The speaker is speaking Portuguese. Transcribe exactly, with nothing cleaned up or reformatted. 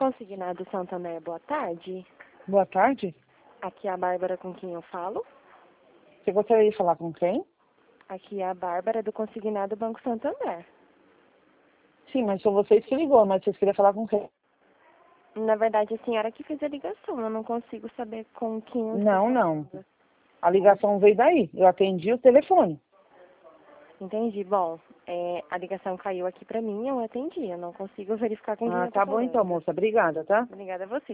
Consignado Santander, boa tarde. Boa tarde. Aqui é a Bárbara com quem eu falo. Você gostaria de falar com quem? Aqui é a Bárbara do Consignado Banco Santander. Sim, mas foi vocês que ligou, mas vocês queriam falar com quem? Na verdade, a senhora que fez a ligação. Eu não consigo saber com quem eu Não, estou não. falando. A ligação veio daí. Eu atendi o telefone. Entendi. Bom, é, a ligação caiu aqui pra mim, eu atendi. Eu não consigo verificar com quem Ah, eu tô tá bom falando. então, moça. Obrigada, tá? Obrigada a você.